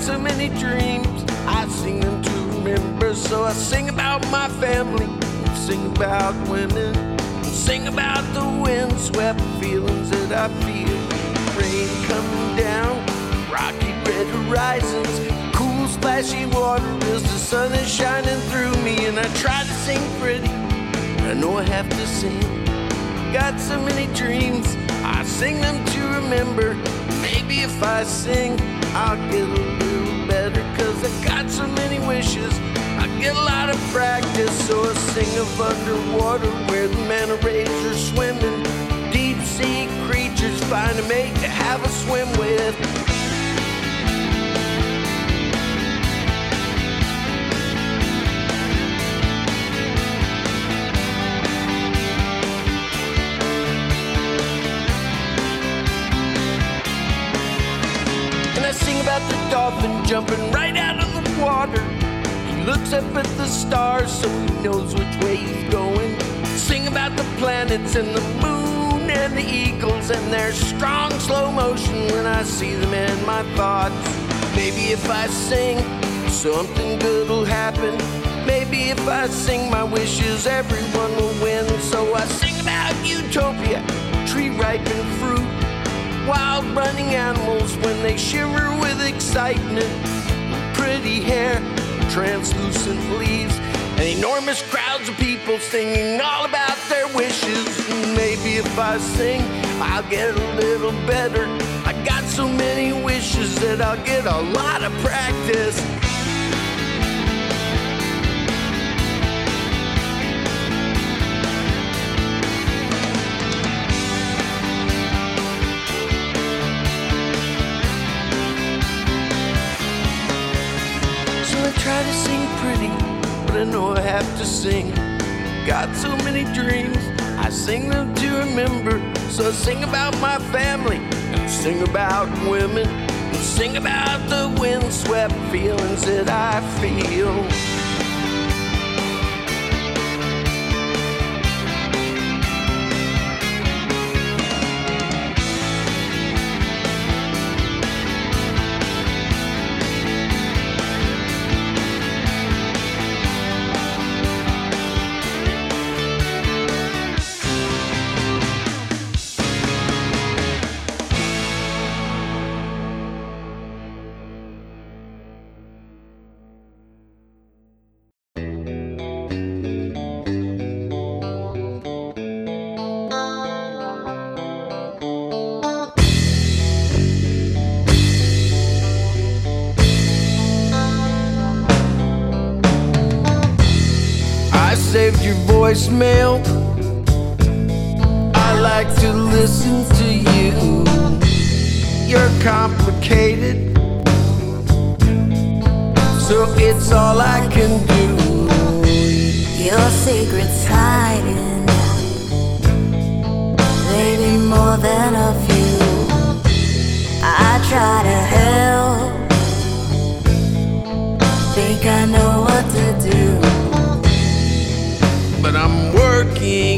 so many dreams, I sing them to remember. So I sing about my family, sing about women, sing about the windswept feelings that I feel. Rain coming down, rocky red horizons, cool splashy water as the sun is shining through me. And I try to sing pretty, I know I have to sing. Got so many dreams, I sing them to remember. Maybe if I sing, I'll get a little better, 'cause I got so many wishes, I get a lot of practice. So I sing of underwater where the manta rays are swimming, deep sea creatures find a mate to have a swim with. About the dolphin jumping right out of the water. He looks up at the stars so he knows which way he's going. Sing about the planets and the moon and the eagles and their strong slow motion when I see them in my thoughts. Maybe if I sing, something good will happen. Maybe if I sing my wishes, everyone will win. So I sing about utopia, tree ripened fruit, wild running animals when they shiver with excitement, pretty hair, translucent leaves, and enormous crowds of people singing all about their wishes. Maybe if I sing, I'll get a little better. I got so many wishes that I'll get a lot of practice. Try to sing pretty, but I know I have to sing. Got so many dreams, I sing them to remember. So I sing about my family, and sing about women, and sing about the windswept feelings that I feel. Saved your voicemail, I like to listen to you. You're complicated, so it's all I can do. Your secret's hiding, maybe more than a few. I try to help, think I know what to do, but I'm working,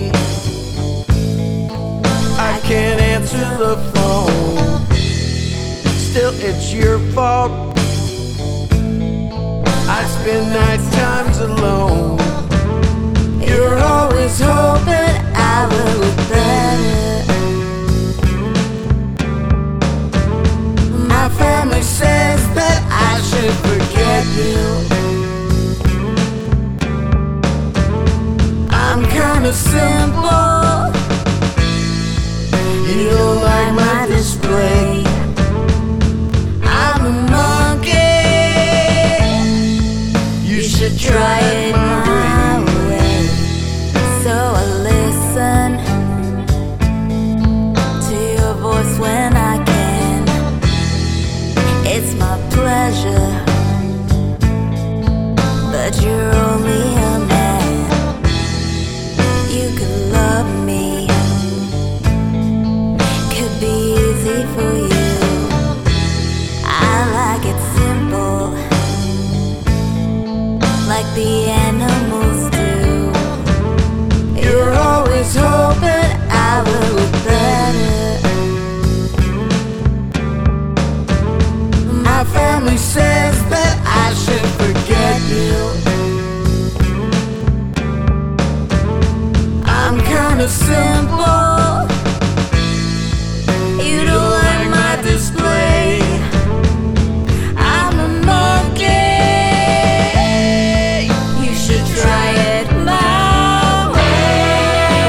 I can't answer the phone. Still, it's your fault, I spend night times alone. You're always hoping I will look better. My family says that I should forget you. I'm kinda simple, you don't like my display. I'm a monkey, you should try it my way. So I listen to your voice when I can. It's my pleasure, but you're only a man. You can kinda simple. You don't like my display. I'm a monkey. You should try it my way.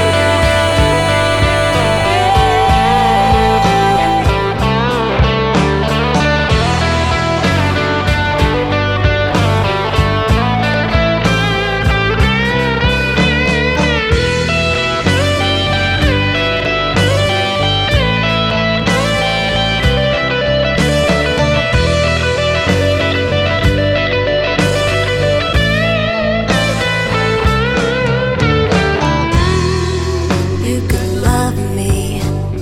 You could love me.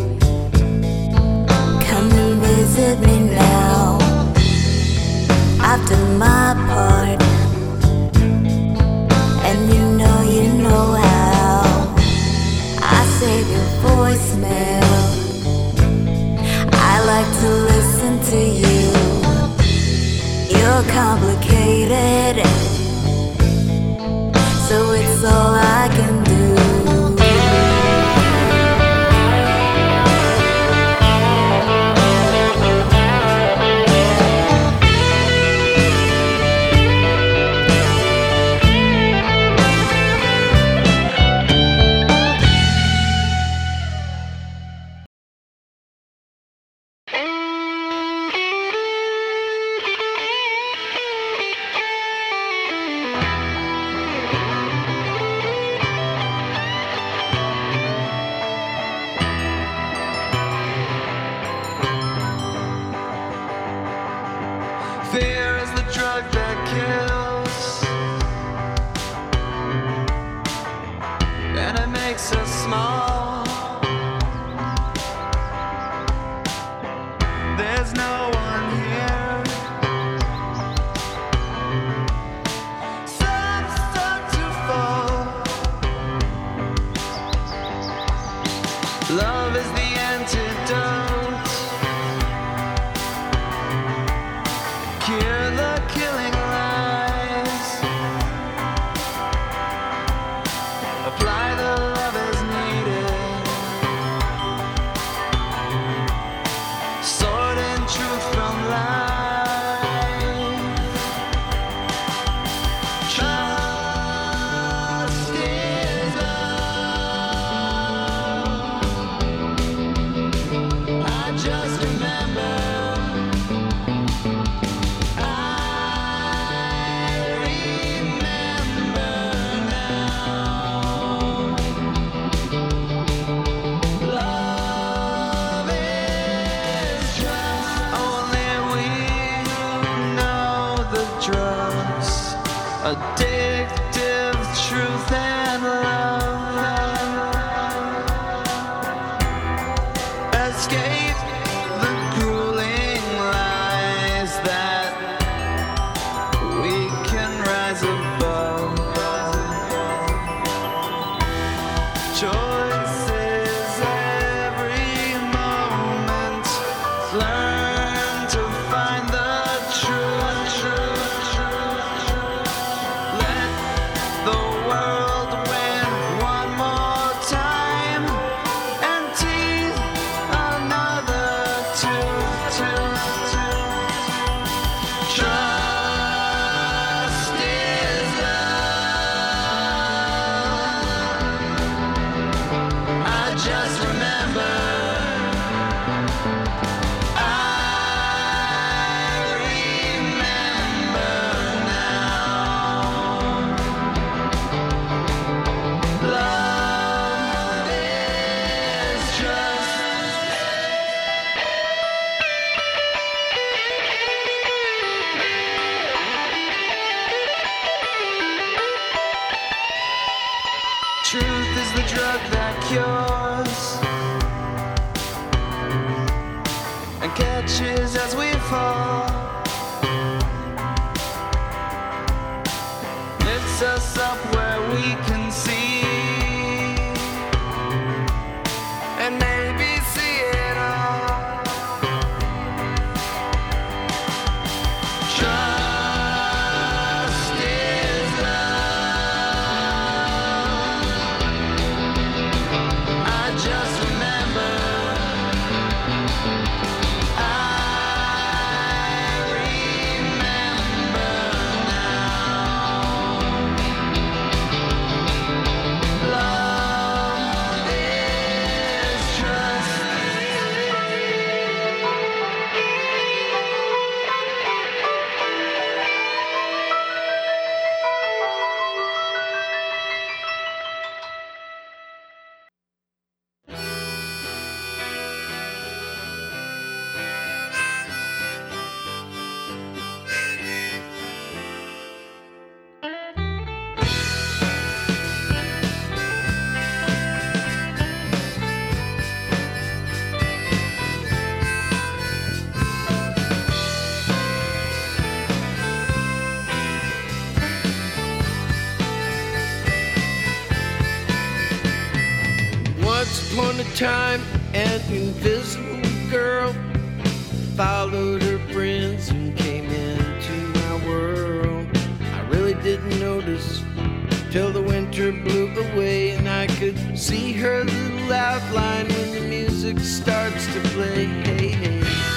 Come and visit me now. I've done my part, and you know how. I save your voicemail. I like to listen to you. You're complicated, so it's all I can do. Fear is the drug that kills, and it makes us small. There's no one here. Some start to fall. Love is the antidote. Cure the killing lies. Apply the love as needed. Sorting truth from lies. Trust is love. I just remember. Addictive truth and love. Escape the grueling lies that we can rise above. Choices every moment. Learn to find the truth. The world win one more time and tease another tooth. Trust is love. I just remember. Truth is the drug that cures and catches as we fall. Lifts us up where we can see and maybe see it all. Trust is love. Once upon a time, an invisible girl followed her friends and came into my world. I really didn't notice till the winter blew away and I could see her little outline when the music starts to play. Hey, hey.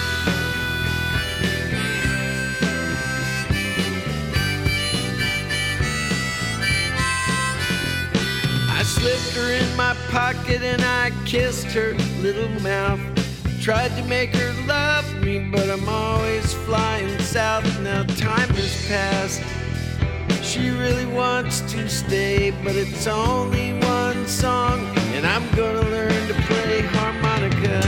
I slipped her in my pocket and I kissed her little mouth. Tried to make her love me, but I'm always flying south. Now time has passed. She really wants to stay, but it's only one song, and I'm gonna learn to play harmonica.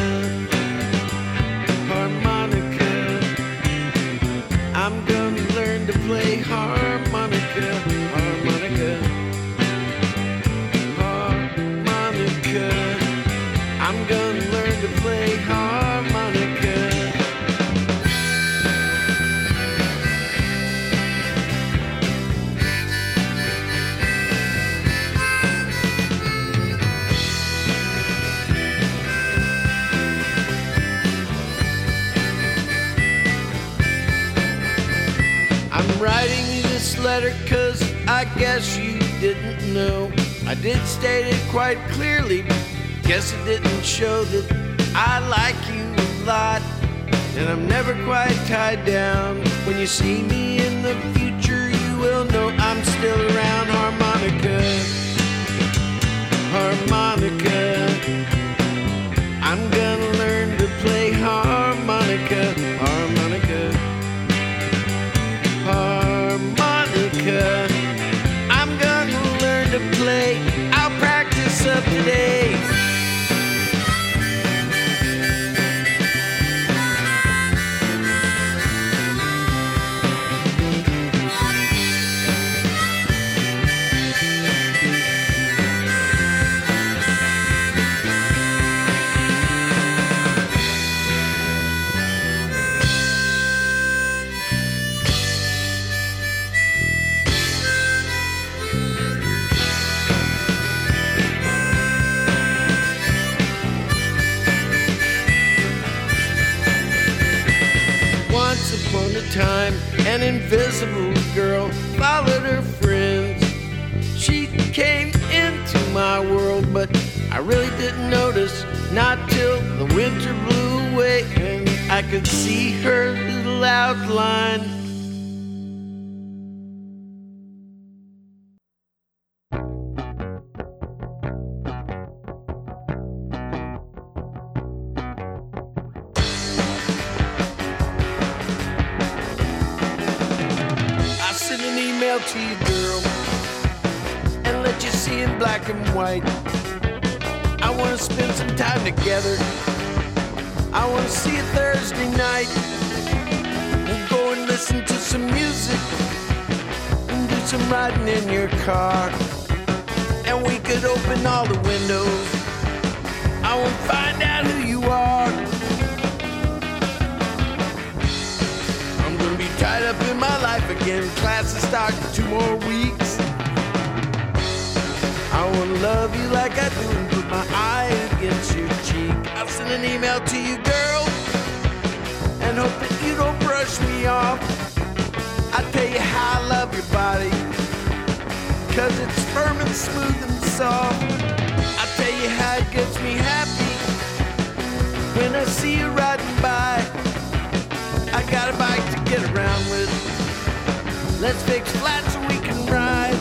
Harmonica. I'm gonna learn to play harmonica. Harmonica. Harmonica. I'm gonna learn to play harmonica. I'm writing you this letter 'cause I guess you didn't know. I did state it quite clearly, guess it didn't show that I like you a lot. And I'm never quite tied down. When you see me in the future, you will know I'm still around. Harmonica. Harmonica. I'm gonna learn to play harmonica. Harmonica. Harmonica. I'm gonna learn to play. I'll practice up today. Once upon a time, an invisible girl followed her friends. She came into my world, but I really didn't notice, not till the winter blew away and I could see her little outline. Send an email to you, girl, and let you see in black and white. I want to spend some time together. I want to see you Thursday night. We'll go and listen to some music and do some riding in your car. And we could open all the windows. I want to find out who you are. Tied up in my life again. Classes start in 2 more weeks. I wanna love you like I do and put my eye against your cheek. I'll send an email to you, girl, and hope that you don't brush me off. I tell you how I love your body, 'cause it's firm and smooth and soft. I tell you how it gets me happy when I see you riding by. I got a bike to get around with. Let's fix flat so we can ride.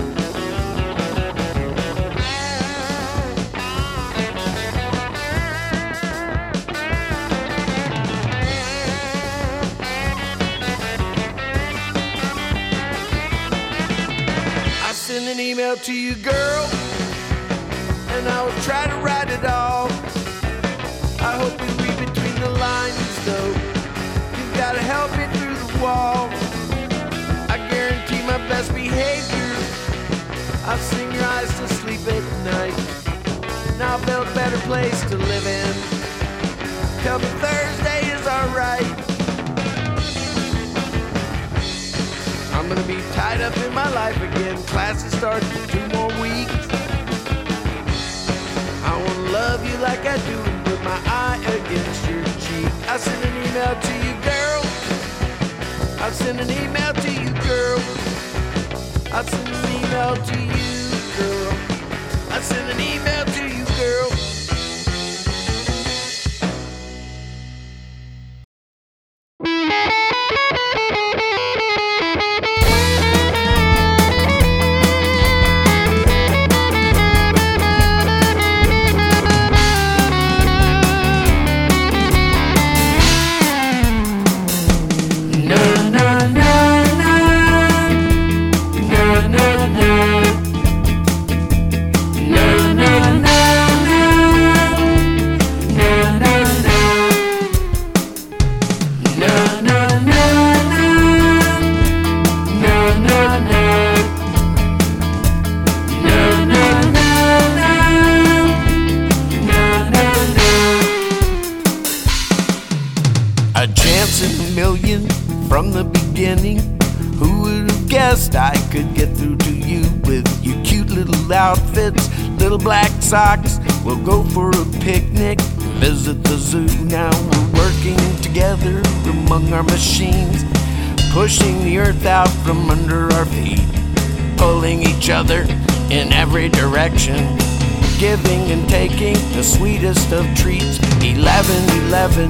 I send an email to you, girl, and I will try to write it all. I hope you read between the lines, though. Gotta help me through the wall. I guarantee my best behavior. I'll sing your eyes to sleep at night. And I'll build a better place to live in. Tell me Thursday is alright. I'm gonna be tied up in my life again. Classes start in 2 more weeks. I wanna I doing with my eye against your cheek? I sent an email to you, girl. I sent an email to you, girl. I sent an email to you, girl. I sent an email to you, girl. A chance in a million from the beginning. Who would have guessed I could get through to you with your cute little outfits, little black socks? We'll go for a picnic, visit the zoo. Now we're working together among our machines, pushing the earth out from under our feet, pulling each other in every direction, giving and taking the sweetest of treats. 11:11.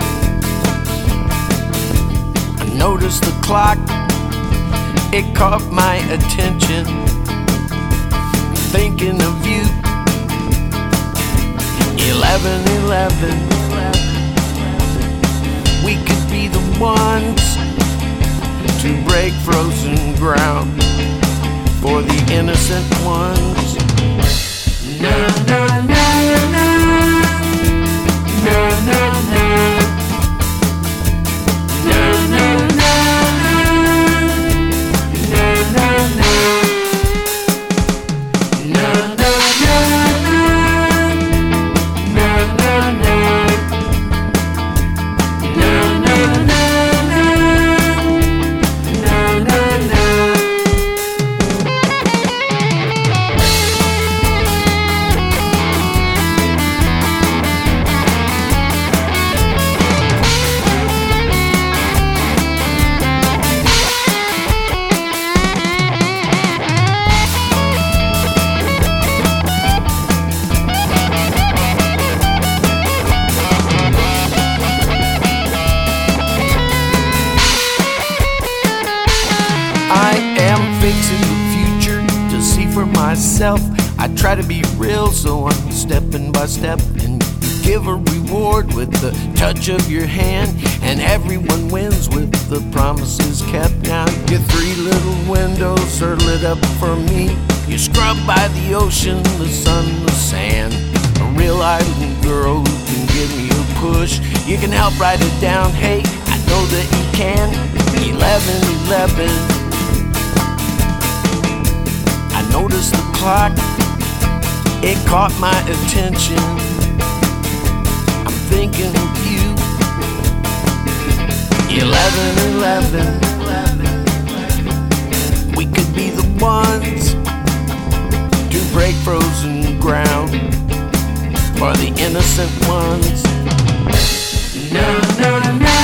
Noticed the clock, it caught my attention. Thinking of you. 11:11. We could be the ones to break frozen ground for the innocent ones. Na na na na na na na. Fixing the future to see for myself. I try to be real, so I'm stepping by step, and you give a reward with the touch of your hand, and everyone wins with the promises kept. Now your three little windows are lit up for me. You scrub by the ocean, the sun, the sand. A real island girl who can give me a push. You can help write it down, hey, I know that you can. 11:11. Noticed the clock, it caught my attention. I'm thinking of you. 11:11. We could be the ones to break frozen ground for the innocent ones. No, no, no.